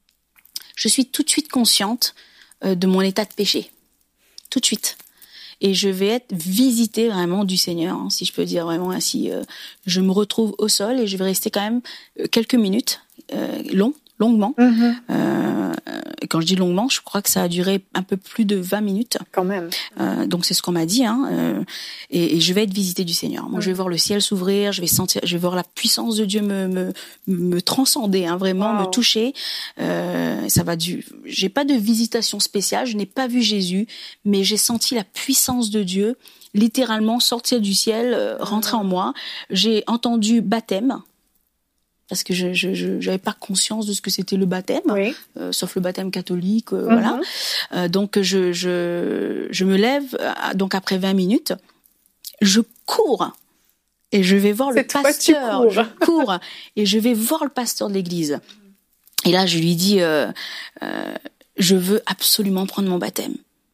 Je suis tout de suite consciente euh, de mon état de péché. Tout de suite. Et je vais être visitée vraiment du Seigneur, hein, si je peux dire vraiment ainsi. Euh, je me retrouve au sol et je vais rester quand même euh, quelques minutes, euh, long, longuement. Mm-hmm. Euh, quand je dis longuement, je crois que ça a duré un peu plus de vingt minutes. Quand même. Euh, donc c'est ce qu'on m'a dit. Hein, euh, et, et je vais être visitée du Seigneur. Moi, mm. je vais voir le ciel s'ouvrir, je vais sentir, je vais voir la puissance de Dieu me me, me transcender, hein, vraiment wow. me toucher. Euh, ça va du. J'ai pas de visitation spéciale. Je n'ai pas vu Jésus, mais j'ai senti la puissance de Dieu littéralement sortir du ciel, euh, rentrer mm. en moi. J'ai entendu baptême. Parce que je je je j'avais pas conscience de ce que c'était le baptême, oui. euh, sauf le baptême catholique, euh, mm-hmm. voilà. Euh, donc je je je me lève euh, donc après vingt minutes, je cours et je vais voir C'est le pasteur. Toi, je cours et je vais voir le pasteur de l'église. Et là je lui dis euh, euh, je veux absolument prendre mon baptême.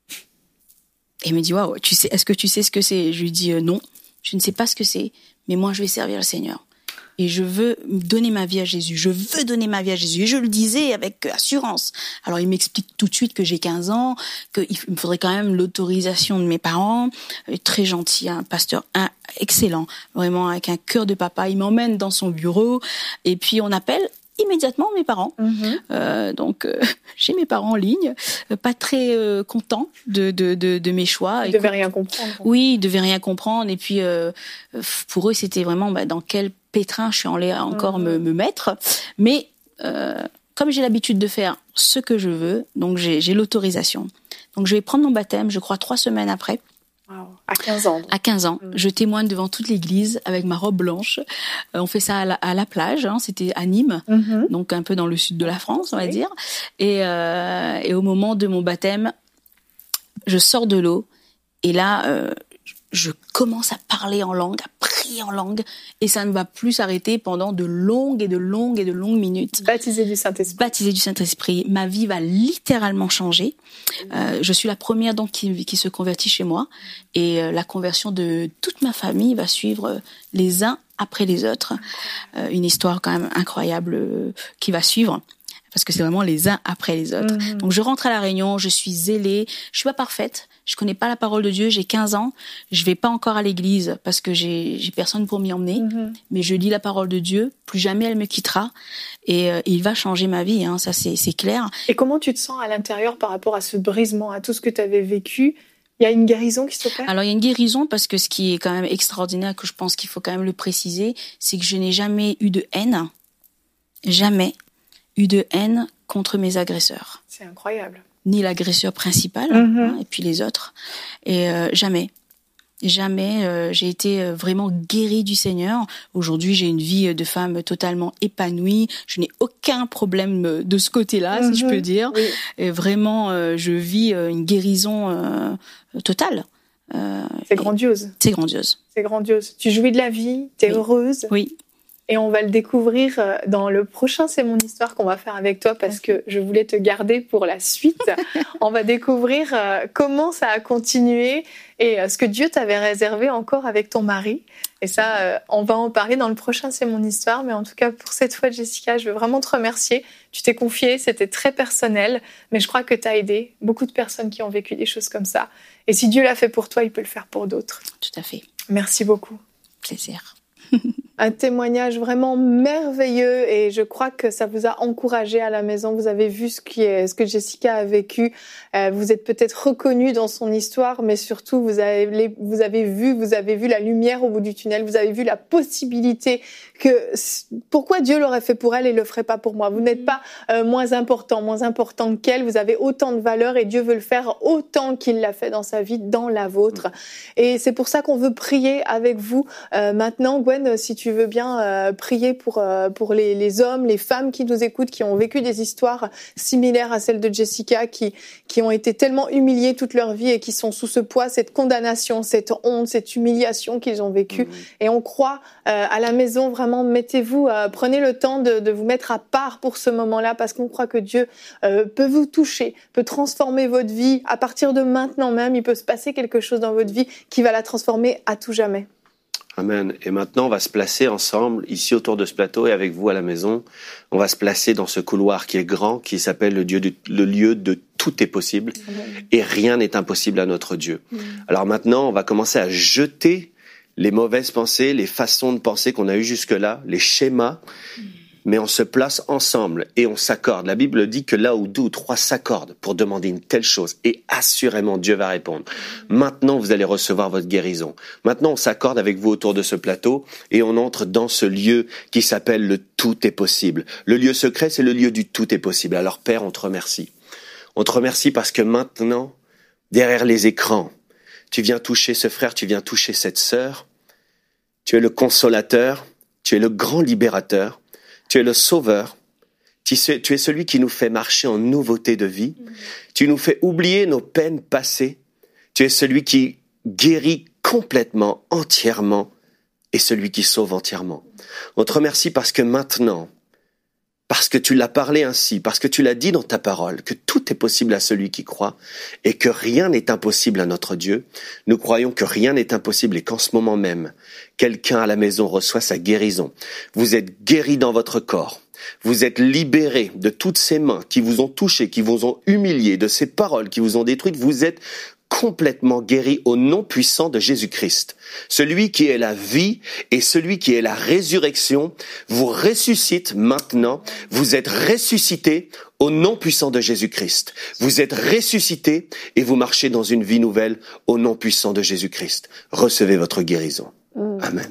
Et il me dit waouh, tu sais, est-ce que tu sais ce que c'est? Je lui dis euh, non, je ne sais pas ce que c'est, mais moi je vais servir le Seigneur. et je veux donner ma vie à Jésus. Je veux donner ma vie à Jésus. Et je le disais avec assurance. Alors, il m'explique tout de suite que j'ai quinze ans, qu'il me faudrait quand même l'autorisation de mes parents. Très gentil, un pasteur un, excellent, vraiment avec un cœur de papa. Il m'emmène dans son bureau et puis on appelle immédiatement mes parents. Mmh. Euh, donc euh, j'ai mes parents en ligne, euh, pas très euh, contents de, de de de mes choix. Ils devaient rien comprendre. Oui, ils devaient rien comprendre. Et puis euh, pour eux, c'était vraiment bah, dans quel pétrin je suis allée encore mmh. me, me mettre. Mais euh, comme j'ai l'habitude de faire ce que je veux, donc j'ai, j'ai l'autorisation. Donc je vais prendre mon baptême, je crois trois semaines après. Wow. À quinze ans. Donc. À quinze ans. Mmh. Je témoigne devant toute l'église avec ma robe blanche. Euh, on fait ça à la, à la plage, hein, c'était à Nîmes, mmh. donc un peu dans le sud de la France, on va oui. dire. Et, euh, et au moment de mon baptême, je sors de l'eau et là, euh, je commence à parler en langue, à prier en langue, et ça ne va plus s'arrêter pendant de longues et de longues et de longues minutes. Baptisée du Saint-Esprit. Baptisée du Saint-Esprit. Ma vie va littéralement changer. Euh, je suis la première donc qui, qui se convertit chez moi, et euh, la conversion de toute ma famille va suivre les uns après les autres. Euh, une histoire quand même incroyable euh, qui va suivre. Parce que c'est vraiment les uns après les autres. Mmh. Donc je rentre à la Réunion, je suis zélée, je suis pas parfaite, je connais pas la parole de Dieu, j'ai quinze ans, je vais pas encore à l'église parce que j'ai j'ai personne pour m'y emmener, mmh. mais je lis la parole de Dieu, plus jamais elle me quittera, et euh, il va changer ma vie, hein, ça c'est c'est clair. Et comment tu te sens à l'intérieur par rapport à ce brisement, à tout ce que tu avais vécu? Il y a une guérison qui s'opère? Alors il y a une guérison parce que ce qui est quand même extraordinaire, que je pense qu'il faut quand même le préciser, c'est que je n'ai jamais eu de haine, jamais eu de haine contre mes agresseurs. C'est incroyable. Ni l'agresseur principal, mmh. hein, et puis les autres. Et euh, jamais, jamais, euh, j'ai été vraiment guérie du Seigneur. Aujourd'hui, j'ai une vie de femme totalement épanouie. Je n'ai aucun problème de ce côté-là, mmh. si je peux dire. Oui. Et vraiment, euh, je vis une guérison euh, totale. Euh, c'est grandiose. C'est grandiose. C'est grandiose. Tu jouis de la vie, t'es oui. heureuse. Oui. Et on va le découvrir dans le prochain C'est mon histoire qu'on va faire avec toi parce que je voulais te garder pour la suite. On va découvrir comment ça a continué et ce que Dieu t'avait réservé encore avec ton mari. Et ça, on va en parler dans le prochain C'est mon histoire. Mais en tout cas, pour cette fois, Jessica, je veux vraiment te remercier. Tu t'es confiée, c'était très personnel, mais je crois que tu as aidé beaucoup de personnes qui ont vécu des choses comme ça. Et si Dieu l'a fait pour toi, il peut le faire pour d'autres. Tout à fait. Merci beaucoup. Plaisir. Un témoignage vraiment merveilleux et je crois que ça vous a encouragé à la maison. Vous avez vu ce, qui est, ce que Jessica a vécu. Euh, vous êtes peut-être reconnu dans son histoire, mais surtout vous avez, vous avez vu, vous avez vu la lumière au bout du tunnel. Vous avez vu la possibilité que pourquoi Dieu l'aurait fait pour elle et le ferait pas pour moi. Vous n'êtes pas euh, moins important, moins important qu'elle. Vous avez autant de valeur et Dieu veut le faire autant qu'il l'a fait dans sa vie, dans la vôtre. Et c'est pour ça qu'on veut prier avec vous euh, maintenant, Gwen, si tu veux bien euh, prier pour euh, pour les, les hommes, les femmes qui nous écoutent, qui ont vécu des histoires similaires à celles de Jessica, qui qui ont été tellement humiliés toute leur vie et qui sont sous ce poids, cette condamnation, cette honte, cette humiliation qu'ils ont vécue. Mmh. Et on croit euh, à la maison, vraiment, mettez-vous, euh, prenez le temps de, de vous mettre à part pour ce moment-là, parce qu'on croit que Dieu euh, peut vous toucher, peut transformer votre vie. À partir de maintenant même, il peut se passer quelque chose dans votre vie qui va la transformer à tout jamais. Amen. Et maintenant, on va se placer ensemble, ici autour de ce plateau et avec vous à la maison. On va se placer dans ce couloir qui est grand, qui s'appelle le, Dieu de, le lieu de tout est possible. Amen. Et rien n'est impossible à notre Dieu. Amen. Alors maintenant, on va commencer à jeter les mauvaises pensées, les façons de penser qu'on a eues jusque-là, les schémas. Amen. Mais on se place ensemble et on s'accorde. La Bible dit que là où deux ou trois s'accordent pour demander une telle chose, et assurément Dieu va répondre. Maintenant, vous allez recevoir votre guérison. Maintenant, on s'accorde avec vous autour de ce plateau et on entre dans ce lieu qui s'appelle le tout est possible. Le lieu secret, c'est le lieu du tout est possible. Alors Père, on te remercie. On te remercie parce que maintenant, derrière les écrans, tu viens toucher ce frère, tu viens toucher cette sœur. Tu es le consolateur, tu es le grand libérateur. Tu es le sauveur, tu es celui qui nous fait marcher en nouveauté de vie, mmh. tu nous fais oublier nos peines passées, tu es celui qui guérit complètement, entièrement, et celui qui sauve entièrement. On te remercie parce que maintenant, parce que tu l'as parlé ainsi, parce que tu l'as dit dans ta parole, que tout est possible à celui qui croit et que rien n'est impossible à notre Dieu. Nous croyons que rien n'est impossible et qu'en ce moment même, quelqu'un à la maison reçoit sa guérison. Vous êtes guéris dans votre corps. Vous êtes libérés de toutes ces mains qui vous ont touché, qui vous ont humilié, de ces paroles qui vous ont détruites. Vous êtes complètement guéris au nom puissant de Jésus-Christ. Celui qui est la vie et celui qui est la résurrection vous ressuscite maintenant. Vous êtes ressuscités au nom puissant de Jésus-Christ. Vous êtes ressuscités et vous marchez dans une vie nouvelle au nom puissant de Jésus-Christ. Recevez votre guérison. Amen.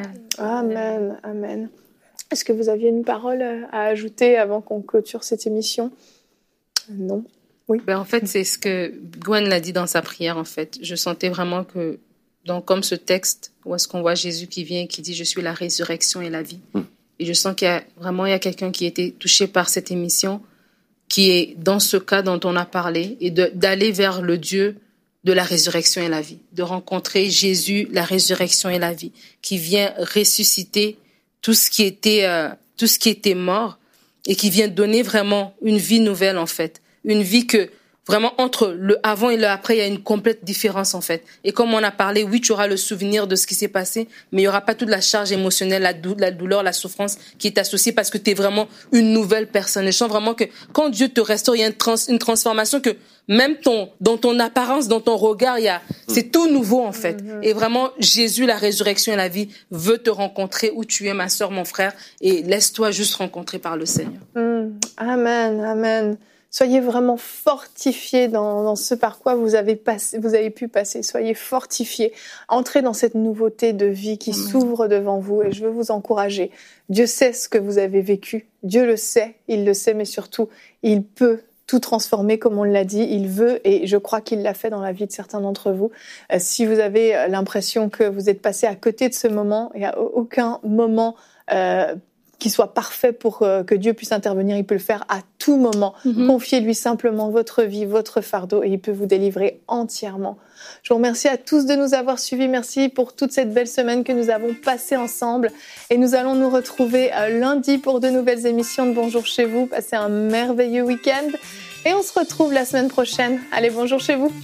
Amen. Amen. Est-ce que vous aviez une parole à ajouter avant qu'on clôture cette émission? Non. Oui. Ben, en fait, c'est ce que Gwen l'a dit dans sa prière, en fait. Je sentais vraiment que, donc, comme ce texte, où est-ce qu'on voit Jésus qui vient et qui dit « Je suis la résurrection et la vie mm. ». Et je sens qu'il y a vraiment il y a quelqu'un qui a été touché par cette émission, qui est dans ce cas dont on a parlé, et de, d'aller vers le Dieu de la résurrection et la vie, de rencontrer Jésus, la résurrection et la vie, qui vient ressusciter tout ce qui était, euh, tout ce qui était mort et qui vient donner vraiment une vie nouvelle, en fait. Une vie que, vraiment, entre le avant et le après, il y a une complète différence, en fait. Et comme on a parlé, oui, tu auras le souvenir de ce qui s'est passé, mais il y aura pas toute la charge émotionnelle, la, dou- la douleur, la souffrance qui est associée parce que tu es vraiment une nouvelle personne. Et je sens vraiment que quand Dieu te restaure, il y a une, trans- une transformation que même ton, dans ton apparence, dans ton regard, il y a, c'est tout nouveau, en fait. Mm-hmm. Et vraiment, Jésus, la résurrection et la vie, veut te rencontrer où tu es, ma sœur, mon frère, et laisse-toi juste rencontrer par le Seigneur. Mm. Amen, amen. Soyez vraiment fortifiés dans, dans ce par quoi vous avez, passé, vous avez pu passer. Soyez fortifiés. Entrez dans cette nouveauté de vie qui Amen. S'ouvre devant vous. Et je veux vous encourager. Dieu sait ce que vous avez vécu. Dieu le sait. Il le sait, mais surtout, il peut tout transformer, comme on l'a dit. Il veut, et je crois qu'il l'a fait dans la vie de certains d'entre vous. Euh, si vous avez l'impression que vous êtes passé à côté de ce moment, il n'y a aucun moment euh, qui soit parfait pour euh, que Dieu puisse intervenir. Il peut le faire à tout moment. Mm-hmm. Confiez-lui simplement votre vie, votre fardeau, et il peut vous délivrer entièrement. Je vous remercie à tous de nous avoir suivis. Merci pour toute cette belle semaine que nous avons passée ensemble. Et nous allons nous retrouver euh, lundi pour de nouvelles émissions de Bonjour chez vous. Passez un merveilleux week-end. Et on se retrouve la semaine prochaine. Allez, bonjour chez vous.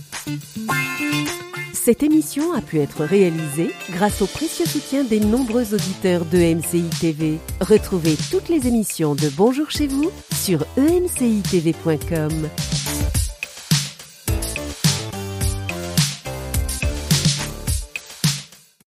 Cette émission a pu être réalisée grâce au précieux soutien des nombreux auditeurs d'E M C I T V. Retrouvez toutes les émissions de Bonjour chez vous sur e m c i t v point com.